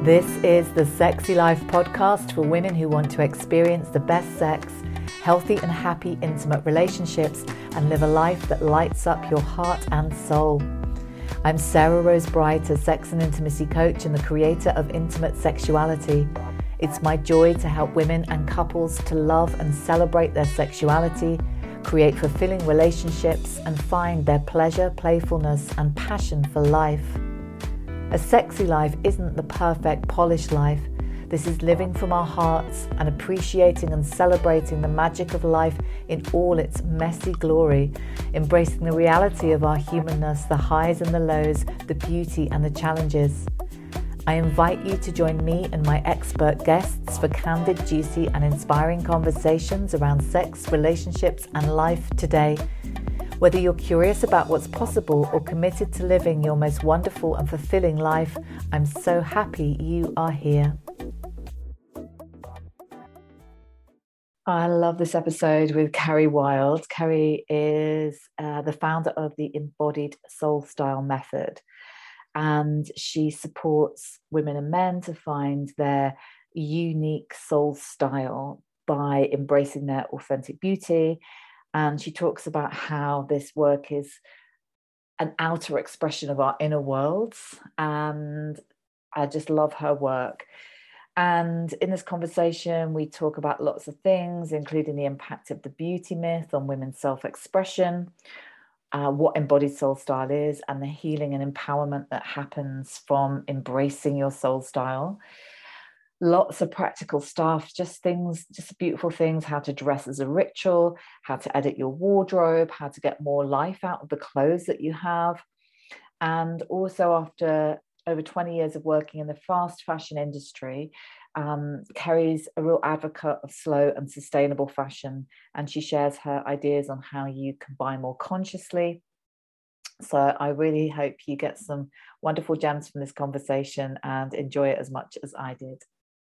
This is the Sexy Life podcast for women who want to experience the best sex, healthy and happy intimate relationships, and live a life that lights up your heart and soul. I'm Sarah Rose Bright, a sex and intimacy coach and the creator of Intimate Sexuality. It's my joy to help women and couples to love and celebrate their sexuality, create fulfilling relationships, and find their pleasure, playfulness, and passion for life. A sexy life isn't the perfect, polished life. This is living from our hearts and appreciating and celebrating the magic of life in all its messy glory, embracing the reality of our humanness, the highs and the lows, the beauty and the challenges. I invite you to join me and my expert guests for candid, juicy and inspiring conversations around sex, relationships and life today. Whether you're curious about what's possible or committed to living your most wonderful and fulfilling life, I'm so happy you are here. I love this episode with Carrie Wild. Carrie is the founder of the Embodied Soul Style Method, and she supports women and men to find their unique soul style by embracing their authentic beauty. And she talks about how this work is an outer expression of our inner worlds. And I just love her work. And in this conversation, we talk about lots of things, including the impact of the beauty myth on women's self-expression, what embodied soul style is, and the healing and empowerment that happens from embracing your soul style. Lots of practical stuff, just beautiful things, how to dress as a ritual, how to edit your wardrobe, how to get more life out of the clothes that you have. And also, after over 20 years of working in the fast fashion industry, Carrie's a real advocate of slow and sustainable fashion, and she shares her ideas on how you can buy more consciously. So I really hope you get some wonderful gems from this conversation and enjoy it as much as I did.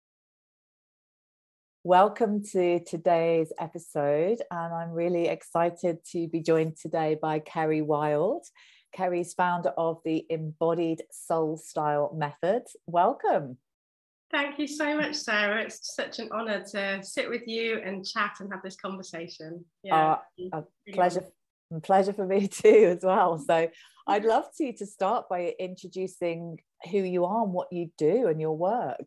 Welcome to today's episode, and I'm really excited to be joined today by Carrie Wild. Carrie's founder of the Embodied Soul Style Method. Welcome. Thank you so much, Sarah. It's such an honour to sit with you and chat and have this conversation. A pleasure for me too as well. So I'd love to start by introducing who you are and what you do and your work.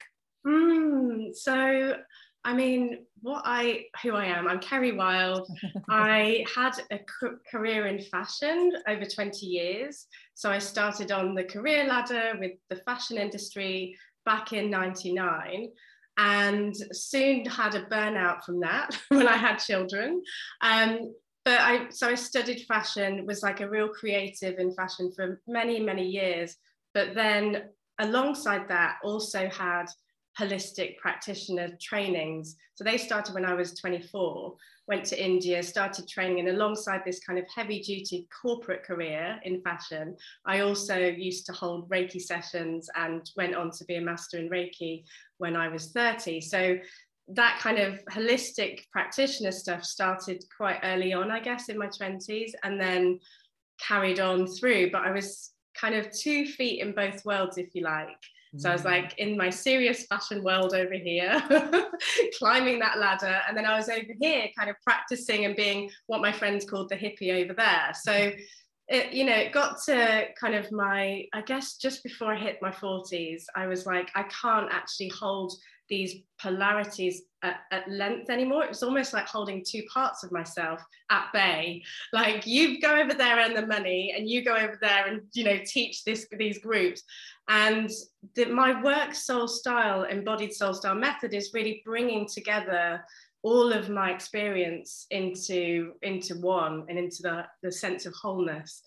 Who I am, I'm Carrie Wild. I had a career in fashion over 20 years. So I started on the career ladder with the fashion industry back in 99 and soon had a burnout from that when I had children. So I studied fashion, was like a real creative in fashion for many, many years. But then alongside that also had holistic practitioner trainings. So they started when I was 24, went to India, started training, and alongside this kind of heavy duty corporate career in fashion, I also used to hold Reiki sessions and went on to be a master in Reiki when I was 30. So that kind of holistic practitioner stuff started quite early on, I guess, in my 20s, and then carried on through. But I was kind of 2 feet in both worlds, if you like. So I was like in my serious fashion world over here, climbing that ladder. And then I was over here kind of practicing and being what my friends called the hippie over there. So, it got to kind of I guess just before I hit my 40s, I was like, I can't actually hold these polarities at length anymore. It was almost like holding 2 parts of myself at bay. Like, you go over there and the money, and you go over there and, teach these groups. And my work soul style, embodied soul style method, is really bringing together all of my experience into one and into the sense of wholeness.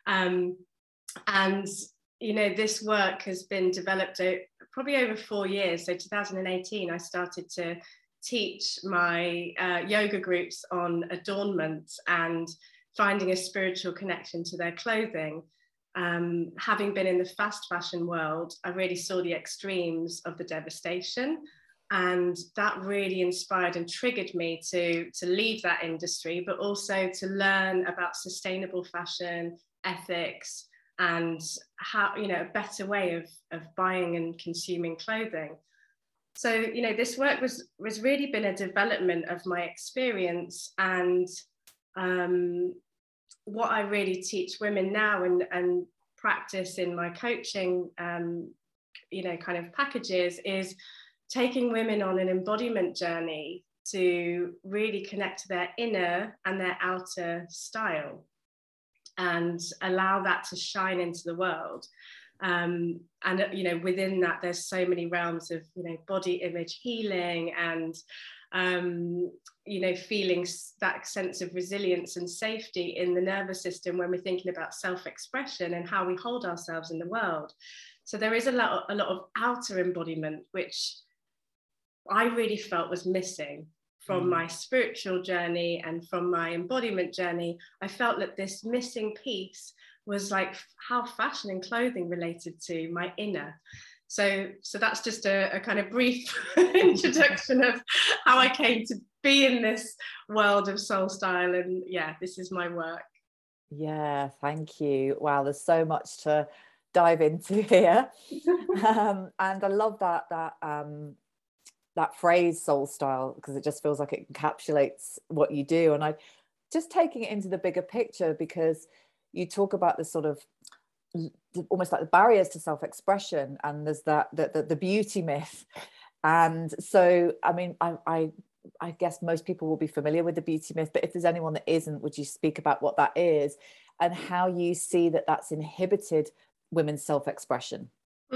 This work has been developed probably over 4 years. So 2018, I started to teach my yoga groups on adornment and finding a spiritual connection to their clothing. Having been in the fast fashion world, I really saw the extremes of the devastation, and that really inspired and triggered me to leave that industry, but also to learn about sustainable fashion, ethics, and how, you know, a better way of buying and consuming clothing. So, you know, this work was really been a development of my experience, and what I really teach women now and practice in my coaching, you know, kind of packages, is taking women on an embodiment journey to really connect to their inner and their outer style and allow that to shine into the world. And, you know, within that, there's so many realms of, you know, body image healing and, you know, feeling that sense of resilience and safety in the nervous system when we're thinking about self-expression and how we hold ourselves in the world. So there is a lot of outer embodiment, which I really felt was missing from my spiritual journey and from my embodiment journey. I felt that this missing piece was like how fashion and clothing related to my inner. So that's just a kind of brief introduction of how I came to be in this world of soul style. And yeah, this is my work. Yeah, thank you. Wow, there's so much to dive into here. And I love that phrase soul style, because it just feels like it encapsulates what you do. And I just taking it into the bigger picture, because you talk about this sort of almost like the barriers to self-expression, and there's that the beauty myth. And so I mean, I guess most people will be familiar with the beauty myth, but if there's anyone that isn't, would you speak about what that is and how you see that that's inhibited women's self-expression?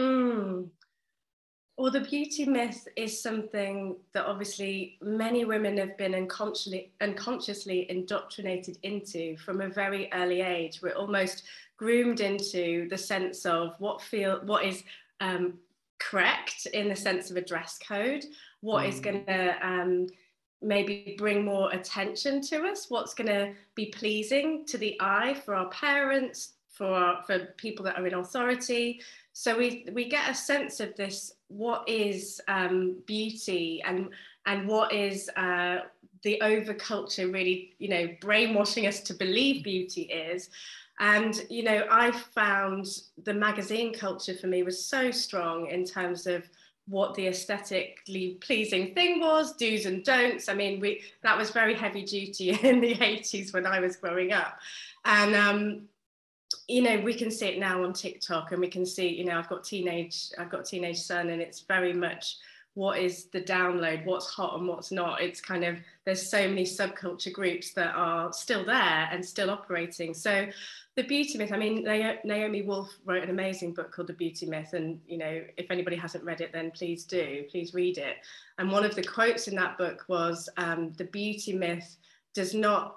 Well, the beauty myth is something that obviously many women have been unconsciously indoctrinated into from a very early age. We're almost groomed into the sense of what is correct in the sense of a dress code, what is going to maybe bring more attention to us, what's going to be pleasing to the eye for our parents, for people that are in authority. So we get a sense of this, what is beauty, and what is the overculture really, you know, brainwashing us to believe beauty is. And, you know, I found the magazine culture for me was so strong in terms of what the aesthetically pleasing thing was, do's and don'ts. I mean, that was very heavy duty in the 80s when I was growing up. And you know, we can see it now on TikTok, and we can see, you know, I've got a teenage son, and it's very much what is the download, what's hot and what's not. It's kind of, there's so many subculture groups that are still there and still operating. So the beauty myth, I mean, Naomi Wolf wrote an amazing book called The Beauty Myth, and, you know, if anybody hasn't read it, then please read it. And one of the quotes in that book was, the beauty myth does not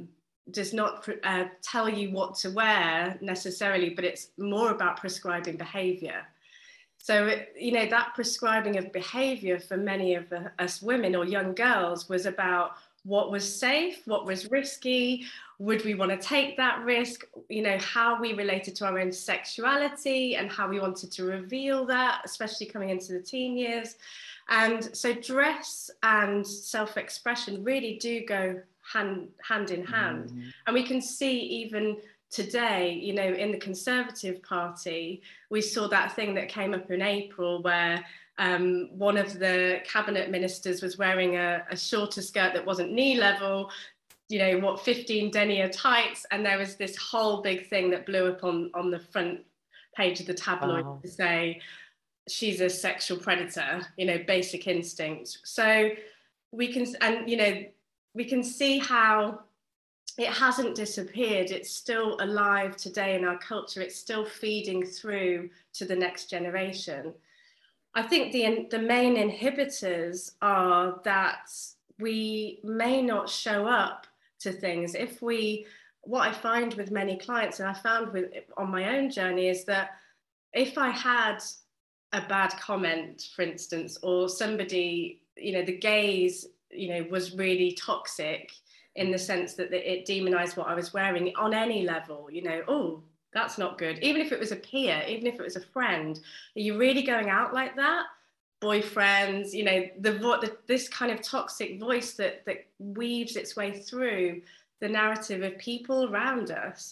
tell you what to wear necessarily, but it's more about prescribing behavior. So, you know, that prescribing of behavior for many of us women or young girls was about what was safe, what was risky, would we want to take that risk, you know, how we related to our own sexuality and how we wanted to reveal that, especially coming into the teen years. And so dress and self-expression really do go hand in hand. And we can see even today, you know, in the Conservative Party, we saw that thing that came up in April where one of the cabinet ministers was wearing a shorter skirt that wasn't knee level, you know, 15 denier tights, and there was this whole big thing that blew up on the front page of the tabloid to say she's a sexual predator, you know, Basic Instinct. So we can, and you know, we can see how it hasn't disappeared. It's still alive today in our culture. It's still feeding through to the next generation. I think the main inhibitors are that we may not show up to things. What I find with many clients, and I found on my own journey, is that if I had a bad comment, for instance, or somebody, you know, the gaze, you know, was really toxic in the sense that it demonized what I was wearing on any level, you know, oh, that's not good. Even if it was a peer, even if it was a friend, are you really going out like that? Boyfriends, you know, this kind of toxic voice that weaves its way through the narrative of people around us.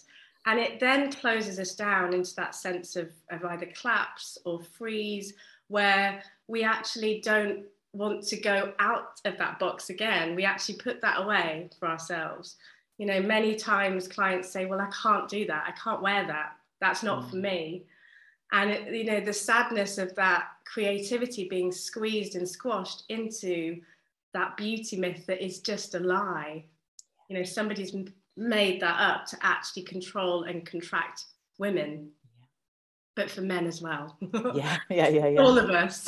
And it then closes us down into that sense of either collapse or freeze, where we actually don't want to go out of that box again. We actually put that away for ourselves. You know, many times clients say, well, I can't do that. I can't wear that. That's not for me. And, you know, the sadness of that creativity being squeezed and squashed into that beauty myth that is just a lie. You know, somebody's made that up to actually control and contract women, but for men as well. Yeah. All of us.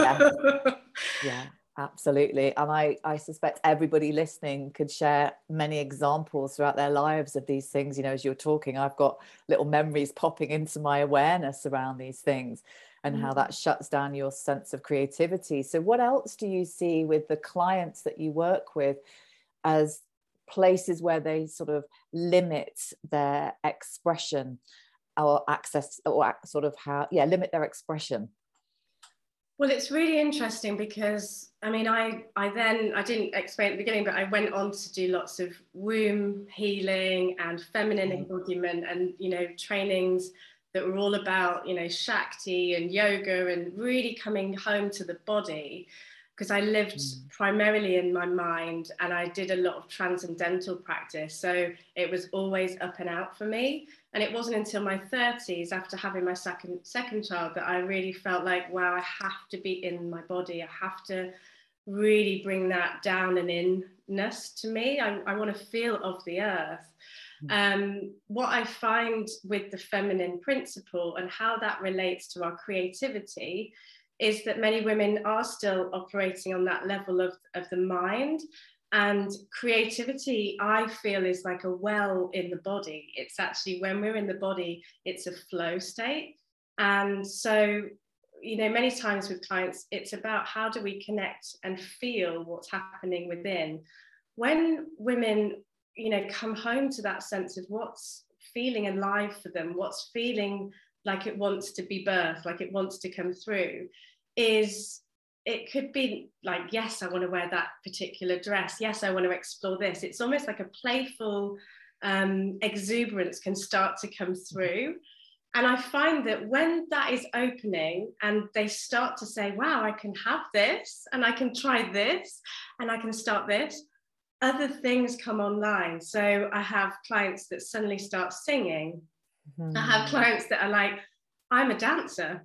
Yeah, absolutely. And I suspect everybody listening could share many examples throughout their lives of these things. You know, as you're talking, I've got little memories popping into my awareness around these things and how that shuts down your sense of creativity. So what else do you see with the clients that you work with as places where they sort of limit their expression or access, or sort of limit their expression? Well, it's really interesting because, I mean, I didn't explain at the beginning, but I went on to do lots of womb healing and feminine embodiment and, you know, trainings that were all about, you know, Shakti and yoga and really coming home to the body, because I lived primarily in my mind and I did a lot of transcendental practice. So it was always up and out for me. And it wasn't until my 30s, after having my second child, that I really felt like, wow, I have to be in my body. I have to really bring that down and inness to me. I want to feel of the earth. What I find with the feminine principle and how that relates to our creativity is that many women are still operating on that level of the mind. And creativity, I feel, is like a well in the body. It's actually, when we're in the body, it's a flow state. And so, you know, many times with clients, it's about how do we connect and feel what's happening within. When women, you know, come home to that sense of what's feeling alive for them, what's feeling like it wants to be birthed, like it wants to come through, is it could be like, yes, I want to wear that particular dress. Yes, I want to explore this. It's almost like a playful exuberance can start to come through. And I find that when that is opening and they start to say, wow, I can have this and I can try this and I can start this, other things come online. So I have clients that suddenly start singing. I have clients that are like, I'm a dancer.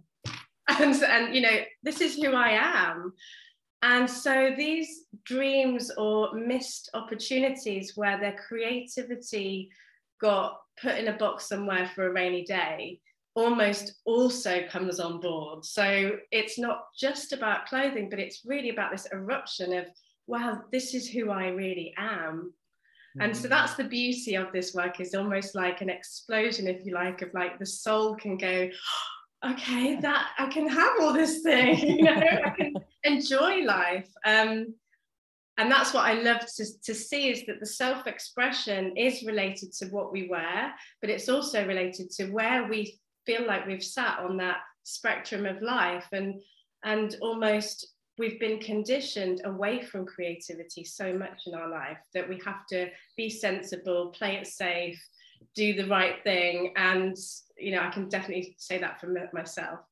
And you know, this is who I am. And so these dreams or missed opportunities where their creativity got put in a box somewhere for a rainy day almost also comes on board. So it's not just about clothing, but it's really about this eruption of, wow, this is who I really am. And so that's the beauty of this work, is almost like an explosion, if you like, of like the soul can go, okay, that I can have all this thing, you know, I can enjoy life. And that's what I love to see, is that the self-expression is related to what we wear, but it's also related to where we feel like we've sat on that spectrum of life. And almost we've been conditioned away from creativity so much in our life that we have to be sensible, play it safe, do the right thing. And you know, I can definitely say that for myself,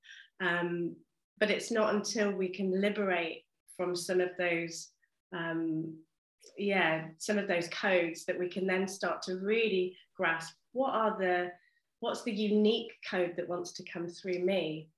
but it's not until we can liberate from some of those some of those codes that we can then start to really grasp what's the unique code that wants to come through me.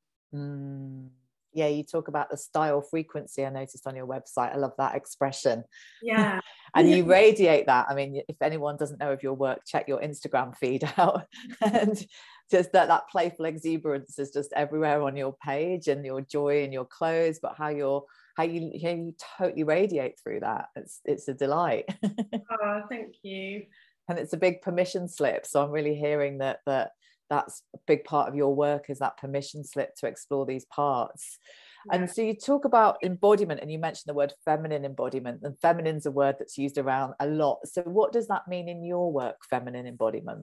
Yeah, you talk about the style frequency, I noticed on your website. I love that expression. Yeah. And you radiate that. I mean, if anyone doesn't know of your work, check your Instagram feed out. And just that playful exuberance is just everywhere on your page, and your joy in your clothes, but how you totally radiate through that. It's a delight. Oh, thank you. And it's a big permission slip. So I'm really hearing that's a big part of your work, is that permission slip to explore these parts. Yeah. And so you talk about embodiment, and you mentioned the word feminine embodiment, and feminine's a word that's used around a lot. So what does that mean in your work, feminine embodiment?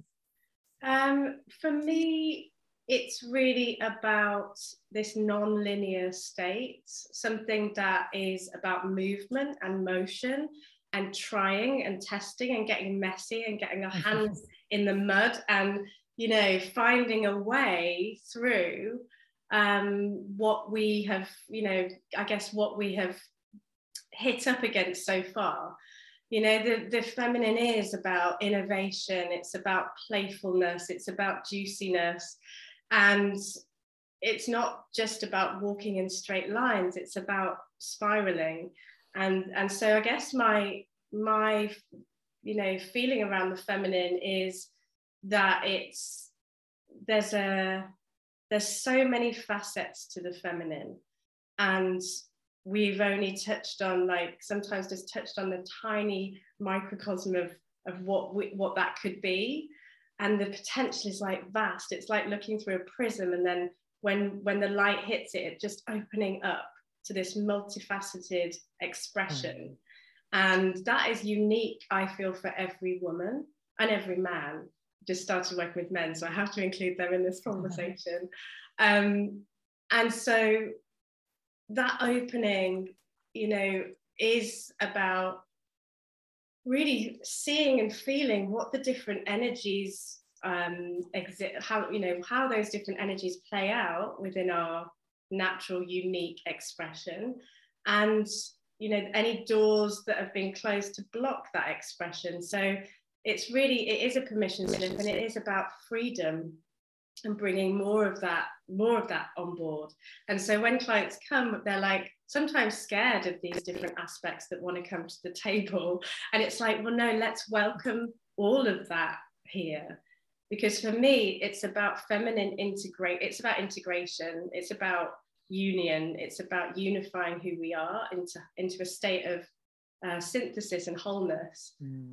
For me, it's really about this non-linear state, something that is about movement and motion and trying and testing and getting messy and getting our hands in the mud and you know, finding a way through what we have, you know, I guess what we have hit up against so far. You know, the feminine is about innovation, it's about playfulness, it's about juiciness, and it's not just about walking in straight lines, it's about spiraling. And so I guess my you know, feeling around the feminine is that there's so many facets to the feminine, and we've only touched on, like, sometimes just touched on the tiny microcosm of what that could be, and the potential is like vast. It's like looking through a prism, and then when the light hits it, it's just opening up to this multifaceted expression. And that is unique, I feel, for every woman and every man. Just started working with men, so I have to include them in this conversation. And so that opening, you know, is about really seeing and feeling what the different energies exist, how, you know, how those different energies play out within our natural, unique expression, and, you know, any doors that have been closed to block that expression. So it's really, it is a permission slip, and it is about freedom and bringing more of that on board. And so when clients come, they're like sometimes scared of these different aspects that want to come to the table, and it's like, well, no, let's welcome all of that here. Because for me, it's about feminine it's about integration, it's about union, it's about unifying who we are into a state of synthesis and wholeness,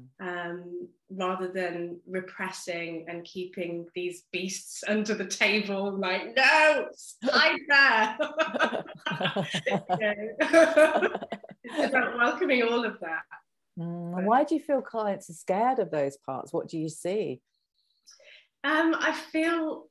rather than repressing and keeping these beasts under the table, like, no, hide there. It's about welcoming all of that. Why do you feel clients are scared of those parts? What do you see? I feel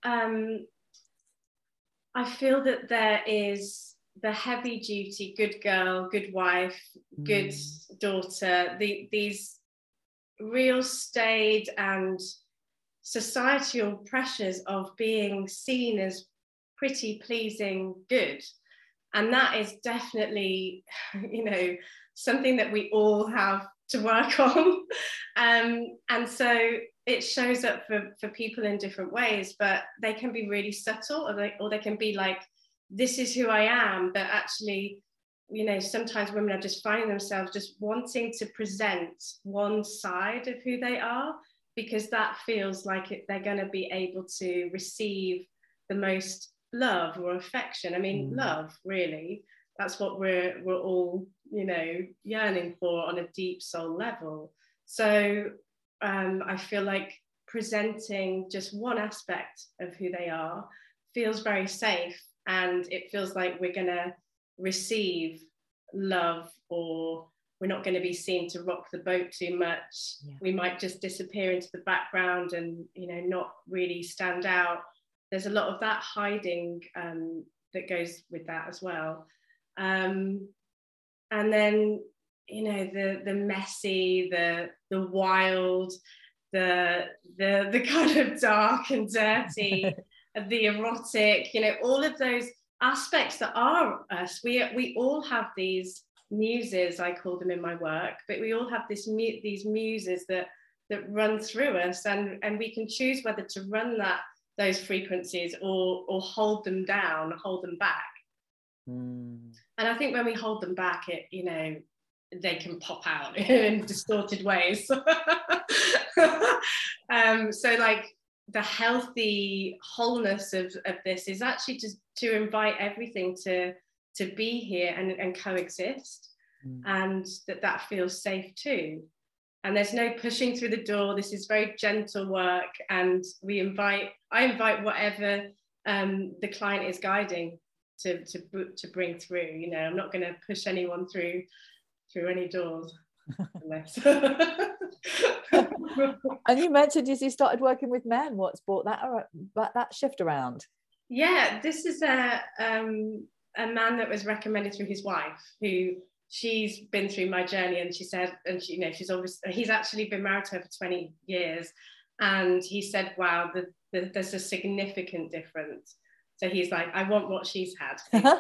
that there is the heavy duty, good girl, good wife, good daughter, these real staid and societal pressures of being seen as pretty, pleasing, good. And that is definitely, you know, something that we all have to work on. And so it shows up for people in different ways, but they can be really subtle, or they can be like, this is who I am, but actually, you know, sometimes women are just finding themselves just wanting to present one side of who they are, because that feels like they're going to be able to receive the most love or affection. I mean, love, really, that's what we're all, you know, yearning for on a deep soul level. So I feel like presenting just one aspect of who they are feels very safe, and it feels like we're going to receive love, or we're not going to be seen to rock the boat too much. We might just disappear into the background and, you know, not really stand out. There's a lot of that hiding that goes with that as well. And then, you know, the messy, the wild, the kind of dark and dirty, the erotic, you know, all of those aspects that are us. We all have these muses, I call them in my work, but we all have these muses that run through us, and we can choose whether to run those frequencies or hold them down, hold them back. And I think when we hold them back, it, you know, they can pop out in distorted ways. So like the healthy wholeness of this is actually just to invite everything to be here and coexist, and that feels safe too. And there's no pushing through the door. This is very gentle work, and I invite whatever the client is guiding to bring through. You know, I'm not going to push anyone through any doors unless. And you mentioned you started working with men. What's brought that shift around? Yeah, this is a man that was recommended through his wife, who she's been through my journey, and she said, and she, you know, he's actually been married to her for 20 years, And he said, wow, there's a significant difference. So he's like, I want what she's had.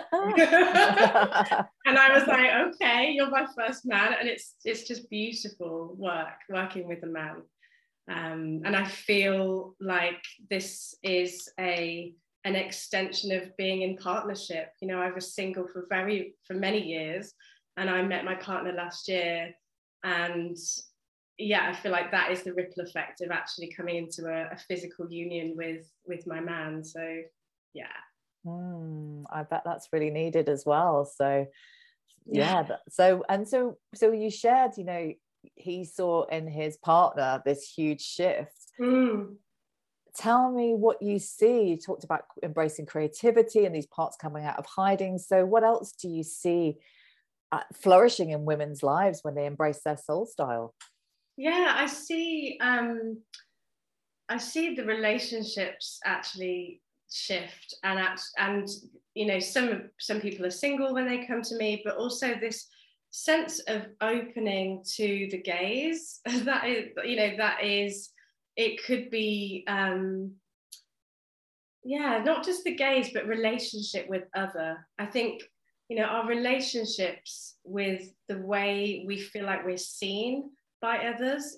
And I was like, okay, you're my first man. And it's just beautiful working with a man. And I feel like this is an extension of being in partnership. You know, I was single for many years, and I met my partner last year. And yeah, I feel like that is the ripple effect of actually coming into a physical union with my man. So yeah. I bet that's really needed as well. So yeah. So you shared, you know, he saw in his partner this huge shift. Tell me what you see. You talked about embracing creativity and these parts coming out of hiding. So what else do you see flourishing in women's lives when they embrace their soul style? Yeah, I see the relationships actually shift, and you know, some people are single when they come to me, but also this sense of opening to the gaze that is it could be not just the gaze, but relationship with other. I think, you know, our relationships with the way we feel like we're seen by others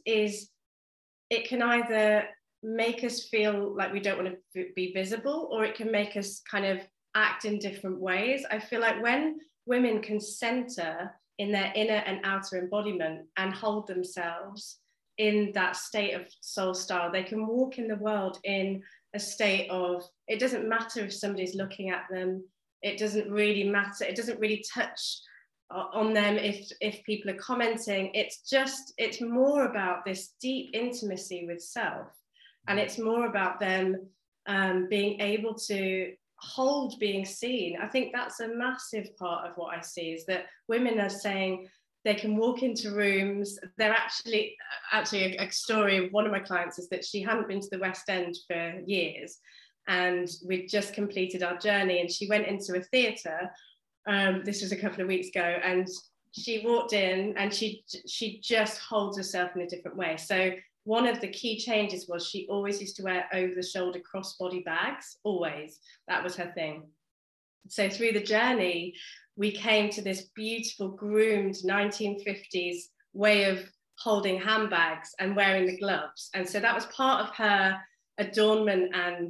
it can either make us feel like we don't want to be visible, or it can make us kind of act in different ways. I feel like when women can center in their inner and outer embodiment and hold themselves in that state of soul style, they can walk in the world in a state of, it doesn't matter if somebody's looking at them, it doesn't really matter, it doesn't really touch on them if people are commenting. It's more about this deep intimacy with self, and it's more about them being able to hold being seen. I think that's a massive part of what I see, is that women are saying they can walk into rooms. They're actually a story of one of my clients is that she hadn't been to the West End for years, and we'd just completed our journey, and she went into a theatre. This was a couple of weeks ago, and she walked in and she just holds herself in a different way. So one of the key changes was she always used to wear over the shoulder crossbody bags, always. That was her thing. So through the journey, we came to this beautiful groomed 1950s way of holding handbags and wearing the gloves. And so that was part of her adornment and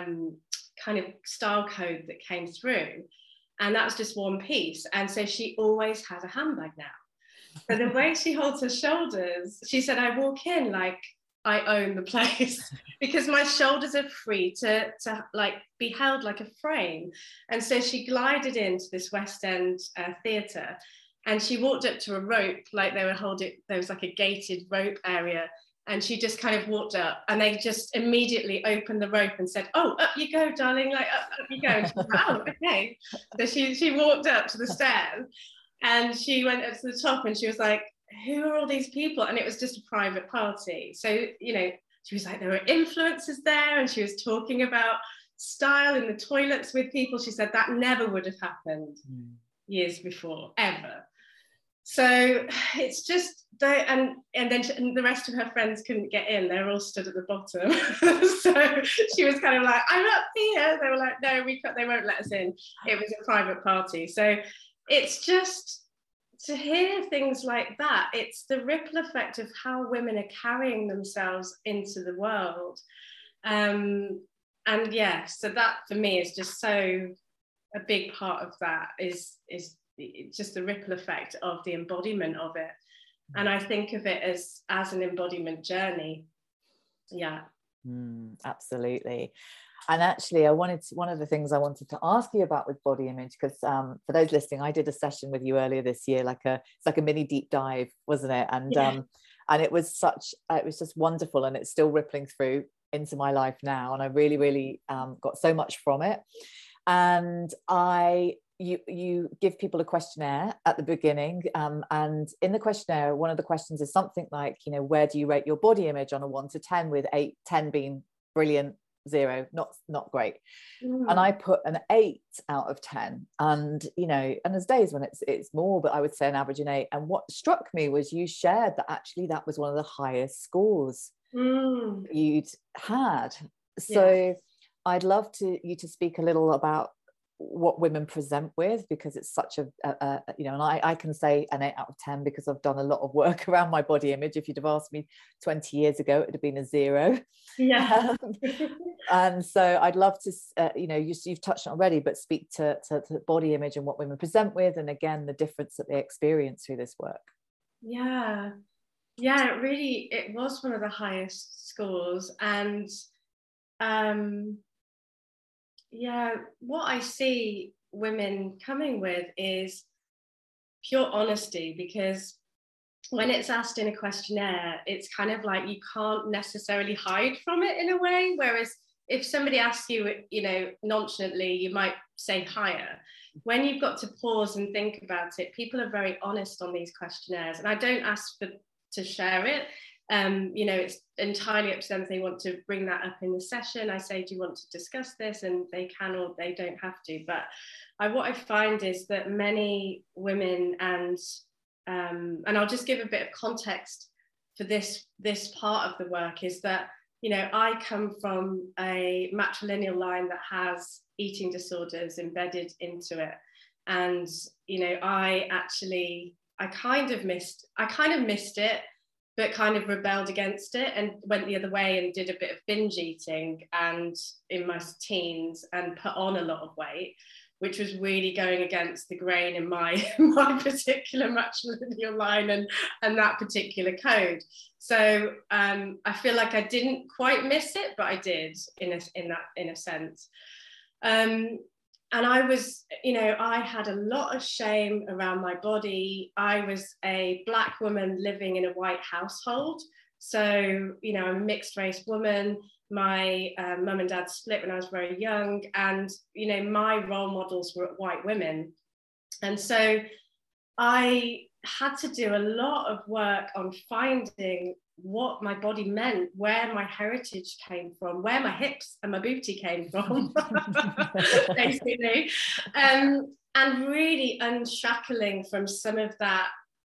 kind of style code that came through. And that was just one piece. And so she always has a handbag now. So the way she holds her shoulders, she said, I walk in like I own the place, because my shoulders are free to like be held like a frame. And so she glided into this West End theatre, and she walked up to a rope, like they were holding, there was like a gated rope area. And she just kind of walked up, and they just immediately opened the rope and said, oh, up you go, darling, like up you go. And she was like, oh, okay. So she walked up to the stairs, and she went up to the top, and she was like, who are all these people? And it was just a private party. So, you know, she was like, there were influencers there, and she was talking about style in the toilets with people. She said that never would have happened years before, ever. So it's just, and then the rest of her friends couldn't get in. They were all stood at the bottom. So she was kind of like, I'm up here. They were like, no, they won't let us in. It was a private party. So it's just, to hear things like that, it's the ripple effect of how women are carrying themselves into the world. And yeah, so that for me is just so, a big part of that is just the ripple effect of the embodiment of it. And I think of it as an embodiment journey. Yeah. Absolutely. And actually, one of the things I wanted to ask you about with body image, because for those listening, I did a session with you earlier this year, it's like a mini deep dive, wasn't it? And and it was just wonderful, and it's still rippling through into my life now, and I really, really got so much from it. And you give people a questionnaire at the beginning, and in the questionnaire, one of the questions is something like, you know, where do you rate your body image on a 1 to 10, with 10 being brilliant, 0 not great. And I put an 8 out of 10, and you know, and there's days when it's more, but I would say an average an 8. And what struck me was you shared that actually that was one of the highest scores you'd had. So I'd love you to speak a little about what women present with, because it's such a you know, and I can say an 8 out of 10 because I've done a lot of work around my body image. If you'd have asked me 20 years ago, it would have been a 0. And so I'd love to you know, you've touched on already, but speak to body image and what women present with, and again the difference that they experience through this work. It was one of the highest scores. And what I see women coming with is pure honesty, because when it's asked in a questionnaire, it's kind of like you can't necessarily hide from it in a way. Whereas if somebody asks you, you know, nonchalantly, you might say higher. When you've got to pause and think about it, people are very honest on these questionnaires. And I don't ask to share it. You know, it's entirely up to them if they want to bring that up in the session. I say, do you want to discuss this? And they can, or they don't have to. But what I find is that many women, and I'll just give a bit of context for this part of the work, is that, you know, I come from a matrilineal line that has eating disorders embedded into it. And, you know, I kind of missed it, but kind of rebelled against it and went the other way and did a bit of binge eating and in my teens, and put on a lot of weight, which was really going against the grain in my particular matrilineal line and that particular code. So I feel like I didn't quite miss it, but I did in a sense. And I was, you know, I had a lot of shame around my body. I was a Black woman living in a white household. So, you know, I'm a mixed race woman. My mum and dad split when I was very young. And, you know, my role models were white women. And so I had to do a lot of work on finding what my body meant, where my heritage came from, where my hips and my booty came from, basically, and really unshackling from some of that,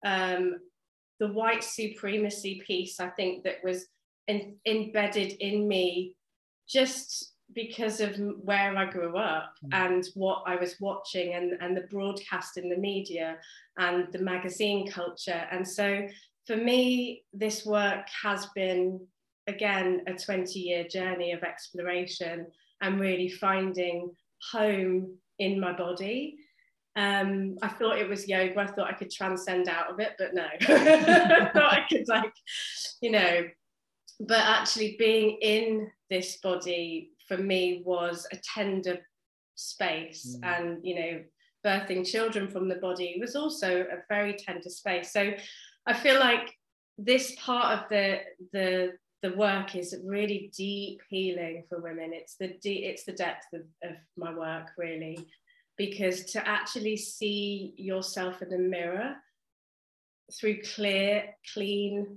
the white supremacy piece, I think, that was embedded in me just because of where I grew up and what I was watching, and the broadcast in the media and the magazine culture. And so for me, this work has been, again, a 20-year journey of exploration and really finding home in my body. I thought it was yoga. I thought I could transcend out of it, but no. I thought I could, like, you know, but actually being in this body for me was a tender space. And, you know, birthing children from the body was also a very tender space. So I feel like this part of the work is really deep healing for women. It's the depth of my work, really, because to actually see yourself in the mirror through a clean,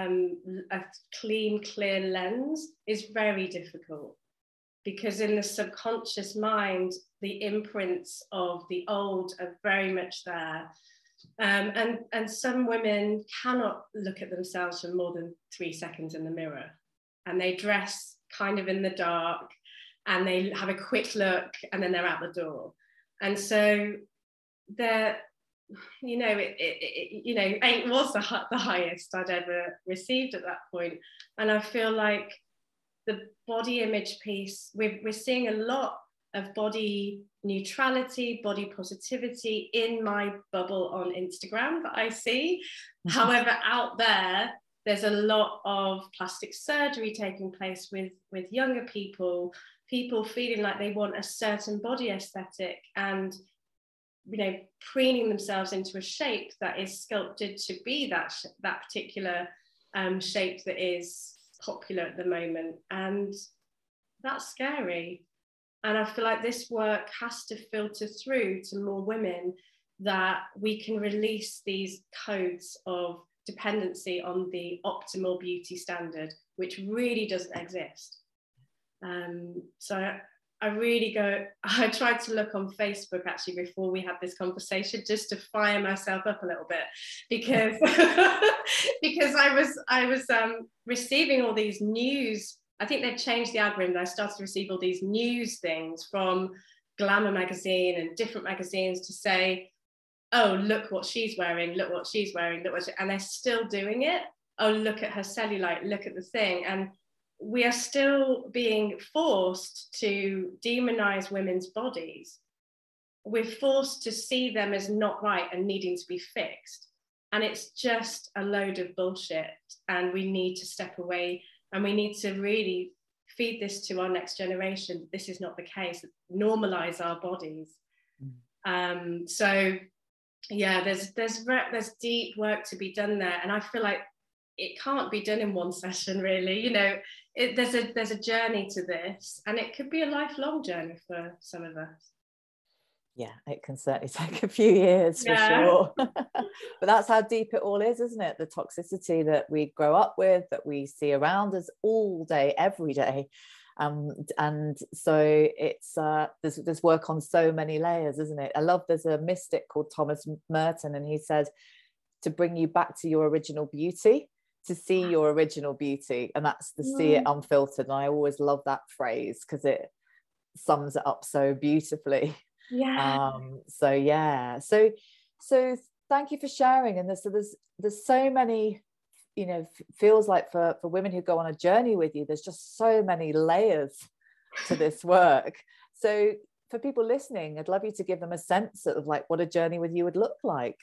clear lens is very difficult, because in the subconscious mind, the imprints of the old are very much there. And some women cannot look at themselves for more than 3 seconds in the mirror, and they dress kind of in the dark and they have a quick look and then they're out the door. And so they're, you know, you know, 8 was the highest I'd ever received at that point. And I feel like the body image piece, we're seeing a lot of body neutrality, body positivity in my bubble on Instagram that I see. However, out there's a lot of plastic surgery taking place with younger people feeling like they want a certain body aesthetic, and, you know, preening themselves into a shape that is sculpted to be that particular shape that is popular at the moment. And that's scary. And I feel like this work has to filter through to more women, that we can release these codes of dependency on the optimal beauty standard, which really doesn't exist. So I tried to look on Facebook actually before we had this conversation, just to fire myself up a little bit, because because I was receiving all these news. I think they've changed the algorithm. I started to receive all these news things from Glamour magazine and different magazines to say, oh, look what she's wearing, look what she's wearing, and they're still doing it. Oh, look at her cellulite, look at the thing. And we are still being forced to demonize women's bodies. We're forced to see them as not right and needing to be fixed. And it's just a load of bullshit. And we need to step away, and we need to really feed this to our next generation. This is not the case. Normalize our bodies. So yeah, there's deep work to be done there. And I feel like it can't be done in one session, really. You know, there's a journey to this, and it could be a lifelong journey for some of us. Yeah, it can certainly take a few years for sure. But that's how deep it all is, isn't it? The toxicity that we grow up with, that we see around us all day, every day. And so it's there's work on so many layers, isn't it? I love, there's a mystic called Thomas Merton, and he said to bring you back to your original beauty, to see your original beauty, and that's to see it unfiltered. And I always love that phrase because it sums it up so beautifully. So thank you for sharing. And there's so many, you know, feels like for women who go on a journey with you, there's just so many layers to this work. So for people listening, I'd love you to give them a sense of like what a journey with you would look like.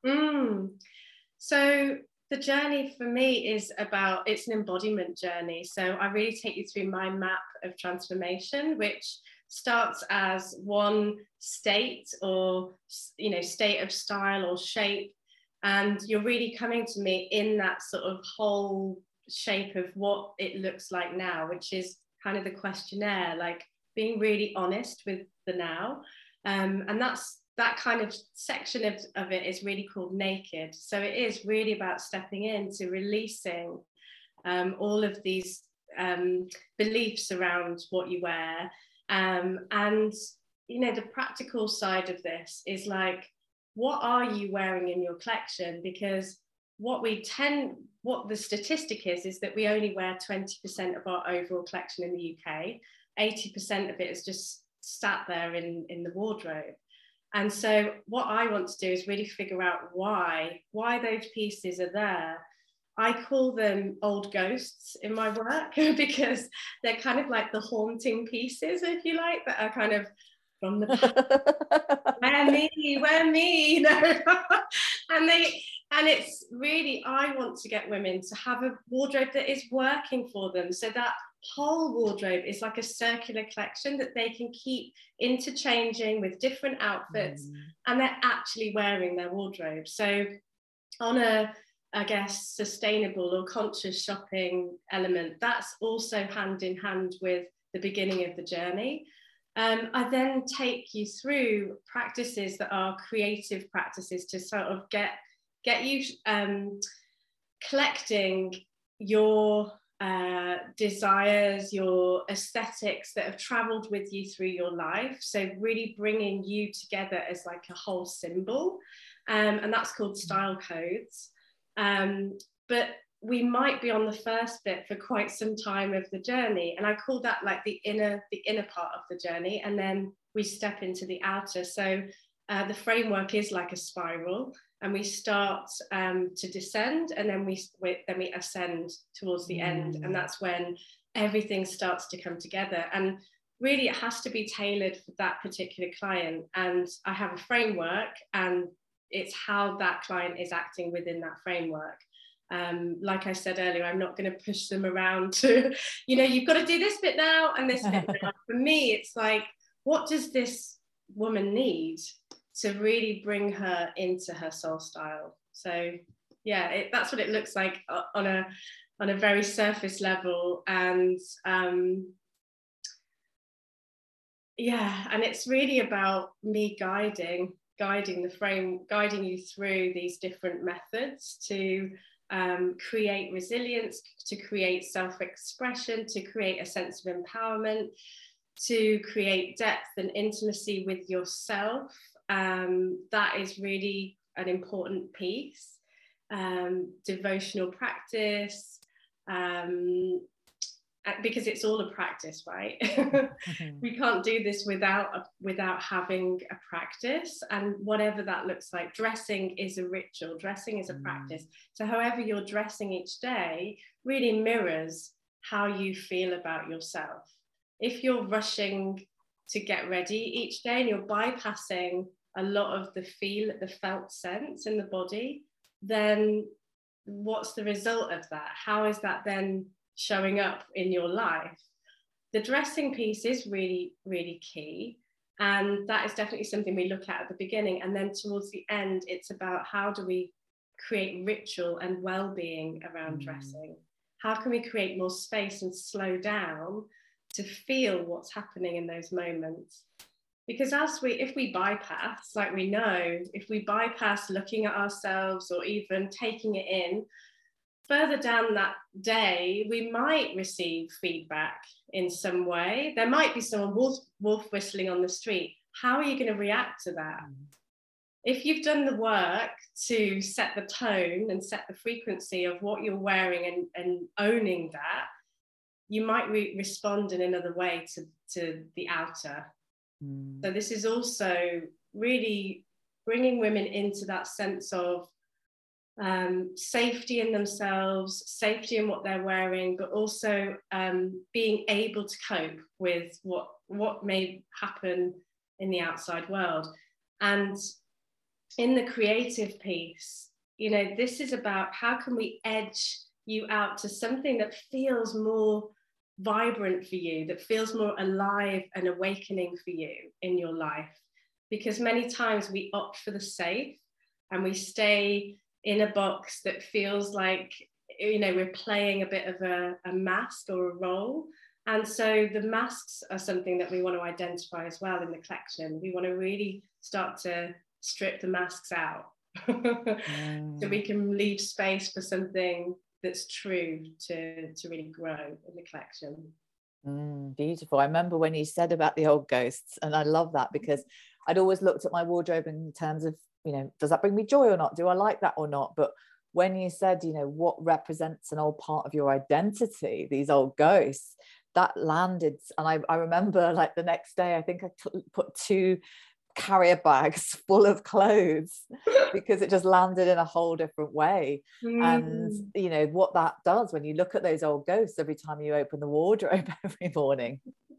So the journey for me is it's an embodiment journey. So I really take you through my map of transformation, which starts as one state, or, you know, state of style or shape. And you're really coming to me in that sort of whole shape of what it looks like now, which is kind of the questionnaire, like being really honest with the now. And that kind of section of it is really called naked. So it is really about stepping into releasing all of these beliefs around what you wear. And, you know, the practical side of this is like, what are you wearing in your collection? Because what the statistic is that we only wear 20% of our overall collection in the UK. 80% of it is just sat there in the wardrobe. And so what I want to do is really figure out why those pieces are there. I call them old ghosts in my work because they're kind of like the haunting pieces, if you like, that are kind of from the past. Where me, you know. and it's really, I want to get women to have a wardrobe that is working for them, so that whole wardrobe is like a circular collection that they can keep interchanging with different outfits, and they're actually wearing their wardrobe. So on a, I guess, sustainable or conscious shopping element, that's also hand in hand with the beginning of the journey. I then take you through practices that are creative practices to sort of get you collecting your desires, your aesthetics that have traveled with you through your life. So really bringing you together as like a whole symbol. And that's called style codes. But we might be on the first bit for quite some time of the journey. And I call that like the inner part of the journey. And then we step into the outer. So the framework is like a spiral, and we start to descend, and then we ascend towards the end. And that's when everything starts to come together. And really it has to be tailored for that particular client. And I have a framework, and it's how that client is acting within that framework. Like I said earlier, I'm not going to push them around to, you know, you've got to do this bit now and this bit now. For me, it's like, what does this woman need to really bring her into her soul style? So yeah, that's what it looks like on a very surface level. And yeah, and it's really about me guiding you through these different methods to create resilience, to create self-expression, to create a sense of empowerment, to create depth and intimacy with yourself. That is really an important piece. Devotional practice, because it's all a practice, right? We can't do this without having a practice, and whatever that looks like. Dressing is a ritual, dressing is a practice. So however you're dressing each day really mirrors how you feel about yourself. If you're rushing to get ready each day and you're bypassing a lot of the felt sense in the body, then what's the result of that? How is that then showing up in your life? The dressing piece is really, really key. And that is definitely something we look at the beginning. And then towards the end, it's about how do we create ritual and well-being around dressing? How can we create more space and slow down to feel what's happening in those moments? Because if we bypass, like we know, if we bypass looking at ourselves or even taking it in, further down that day, we might receive feedback in some way. There might be someone wolf whistling on the street. How are you going to react to that? If you've done the work to set the tone and set the frequency of what you're wearing and owning that, you might respond in another way to the outer. So this is also really bringing women into that sense of safety in themselves, safety in what they're wearing, but also being able to cope with what may happen in the outside world. And in the creative piece, this is about how can we edge you out to something that feels more vibrant for you, that feels more alive and awakening for you in your life. Because many times we opt for the safe and we stay in a box that feels like, we're playing a bit of a mask or a role. And so the masks are something that we want to identify as well in the collection. We want to really start to strip the masks out so we can leave space for something that's true to really grow in the collection. Beautiful. I remember when you said about the old ghosts, and I love that because I'd always looked at my wardrobe in terms of, does that bring me joy or not? Do I like that or not? But when you said, what represents an old part of your identity, these old ghosts, that landed. And I remember like the next day, I think I put 2 carrier bags full of clothes because it just landed in a whole different way. And what that does when you look at those old ghosts every time you open the wardrobe every morning.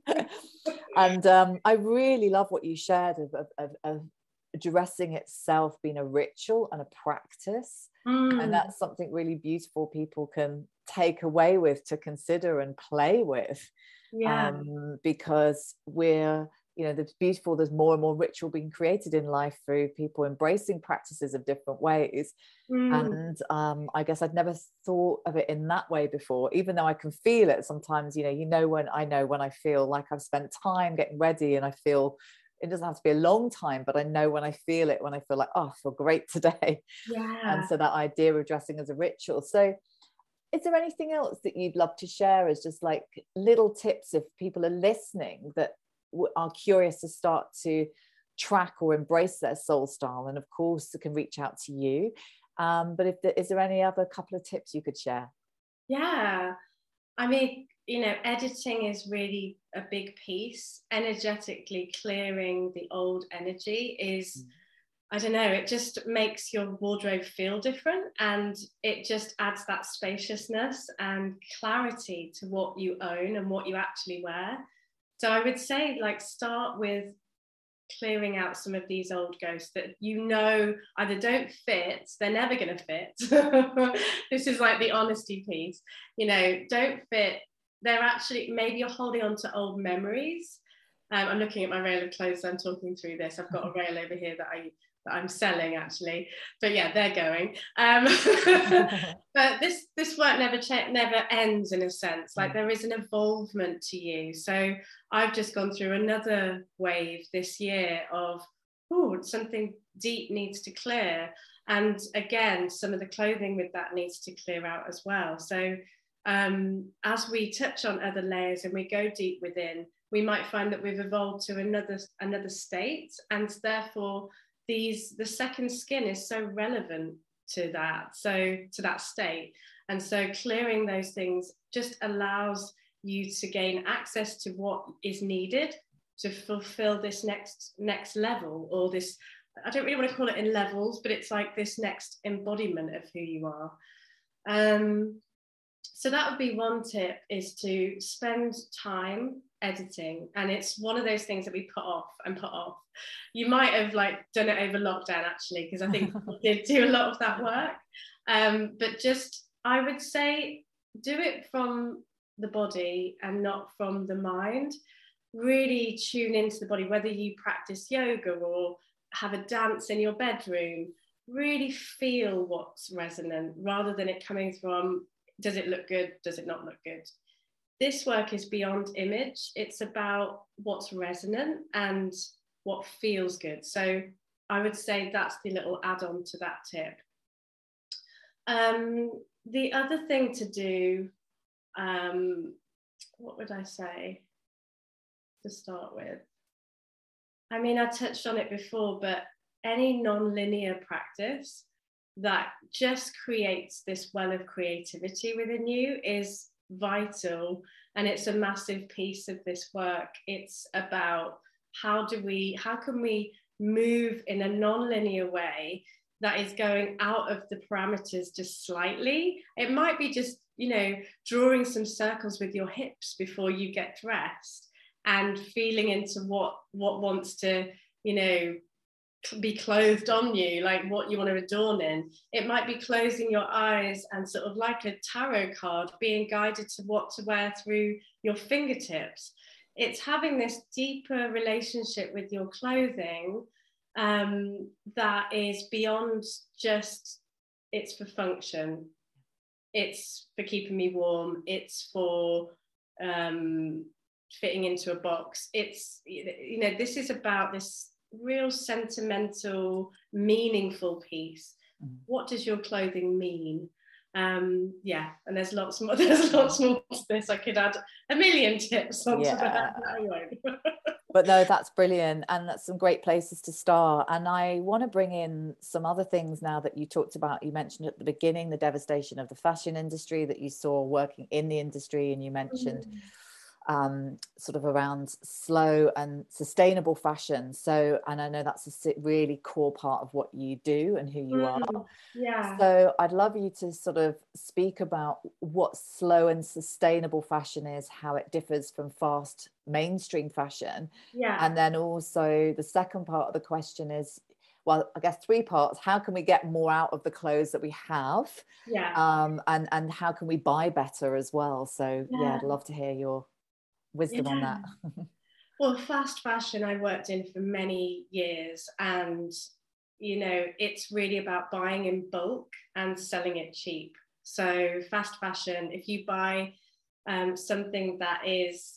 And I really love what you shared of dressing itself being a ritual and a practice. And that's something really beautiful people can take away with, to consider and play with. Because we're there's beautiful, there's more and more ritual being created in life through people embracing practices of different ways. And I guess I'd never thought of it in that way before, even though I can feel it sometimes. When I feel like I've spent time getting ready, and I feel it doesn't have to be a long time, but I know when I feel it, when I feel like, oh, I feel great today. And so that idea of dressing as a ritual. So is there anything else that you'd love to share as just like little tips if people are listening that are curious to start to track or embrace their soul style? And of course they can reach out to you, but is there any other couple of tips you could share? I mean, editing is really a big piece. Energetically clearing the old energy is, I don't know, it just makes your wardrobe feel different, and it just adds that spaciousness and clarity to what you own and what you actually wear. So I would say, start with clearing out some of these old ghosts that either don't fit, they're never going to fit. This is like the honesty piece. Don't fit. They're actually, maybe you're holding on to old memories. I'm looking at my rail of clothes. I'm talking through this. I've got a rail over here that I'm selling actually, but yeah, they're going. But this work never ends, in a sense. Like, there is an evolvement to you. So I've just gone through another wave this year of something deep needs to clear, and again some of the clothing with that needs to clear out as well. So as we touch on other layers and we go deep within, we might find that we've evolved to another state, and therefore the second skin is so relevant to that state. And so clearing those things just allows you to gain access to what is needed to fulfill this next level, or this, I don't really want to call it in levels, but it's like this next embodiment of who you are. So that would be one tip, is to spend time editing. And it's one of those things that we put off. You might have like done it over lockdown, actually, because I think we did do a lot of that work. But just, I would say, do it from the body and not from the mind. Really tune into the body, whether you practice yoga or have a dance in your bedroom. Really feel what's resonant, rather than it coming from, does it look good? Does it not look good? This work is beyond image. It's about what's resonant and what feels good. So I would say that's the little add-on to that tip. The other thing to do, what would I say to start with? I mean, I touched on it before, but any non-linear practice that just creates this well of creativity within you is vital, and it's a massive piece of this work. It's about how can we move in a non-linear way that is going out of the parameters just slightly. It might be just, drawing some circles with your hips before you get dressed, and feeling into what wants to, be clothed on you, like what you want to adorn in. It might be closing your eyes and sort of like a tarot card, being guided to what to wear through your fingertips. It's having this deeper relationship with your clothing that is beyond just, it's for function, it's for keeping me warm, it's for fitting into a box. It's, this is about this real sentimental, meaningful piece. What does your clothing mean? And there's lots more to this. I could add a million tips onto that, but I won't. But no, that's brilliant, and that's some great places to start. And I want to bring in some other things now that you talked about. You mentioned at the beginning the devastation of the fashion industry that you saw working in the industry, and you mentioned sort of around slow and sustainable fashion. So, and I know that's a really core part of what you do and who you are. Yeah. So I'd love you to sort of speak about what slow and sustainable fashion is, how it differs from fast mainstream fashion. Yeah. And then also the second part of the question is, well, I guess three parts. How can we get more out of the clothes that we have? Yeah. And how can we buy better as well? So yeah, I'd love to hear your wisdom on that. Well, fast fashion I worked in for many years, and it's really about buying in bulk and selling it cheap. So fast fashion, if you buy something that is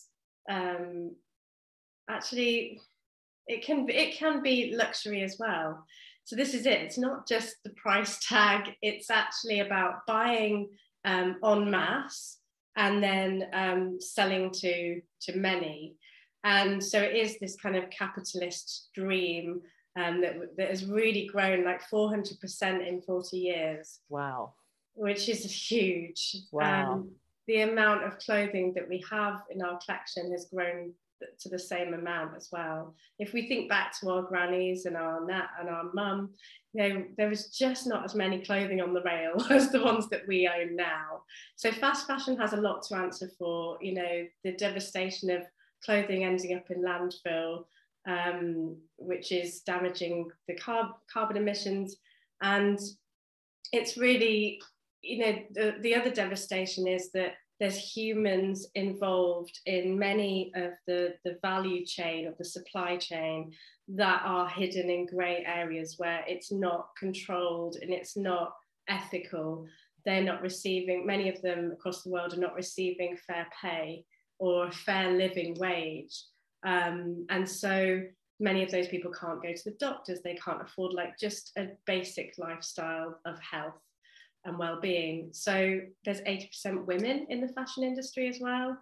actually, it can be luxury as well. So this is it. It's not just the price tag. It's actually about buying en masse and then selling to many. And so it is this kind of capitalist dream that has really grown like 400% in 40 years. Wow. Which is huge. Wow. The amount of clothing that we have in our collection has grown to the same amount as well. If we think back to our grannies and our nat and our mum, there was just not as many clothing on the rail as the ones that we own now. So fast fashion has a lot to answer for, the devastation of clothing ending up in landfill, which is damaging the carbon emissions. And it's really, the other devastation is that there's humans involved in many of the value chain, of the supply chain, that are hidden in grey areas where it's not controlled and it's not ethical. They're not receiving, many of them across the world are not receiving fair pay or a fair living wage. And so many of those people can't go to the doctors, they can't afford like just a basic lifestyle of health. and well-being. So there's 80% women in the fashion industry as well,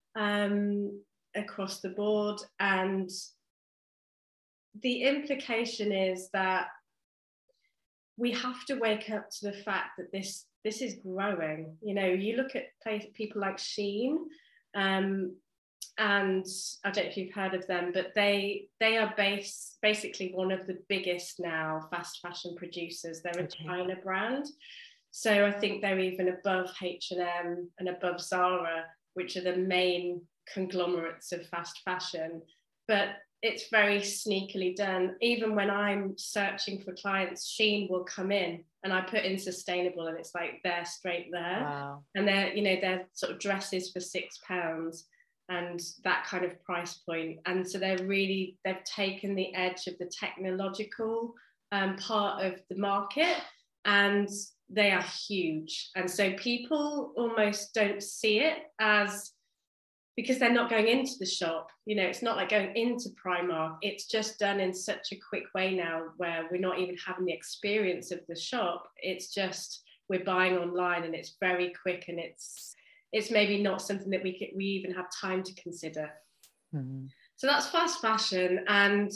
across the board. And the implication is that we have to wake up to the fact that this is growing. You know, you look at people like Shein, and I don't know if you've heard of them, but they are basically one of the biggest now fast fashion producers. They're a China brand. So I think they're even above H&M and above Zara, which are the main conglomerates of fast fashion. But it's very sneakily done. Even when I'm searching for clients, Shein will come in and I put in sustainable and it's like they're straight there. Wow. And they're sort of dresses for £6 and that kind of price point. And so they've taken the edge of the technological part of the market, and they are huge. And so people almost don't see it as, because they're not going into the shop. You know, it's not like going into Primark. It's just done in such a quick way now where we're not even having the experience of the shop. It's just, we're buying online and it's very quick, and it's maybe not something that we even have time to consider. Mm-hmm. So that's fast fashion. And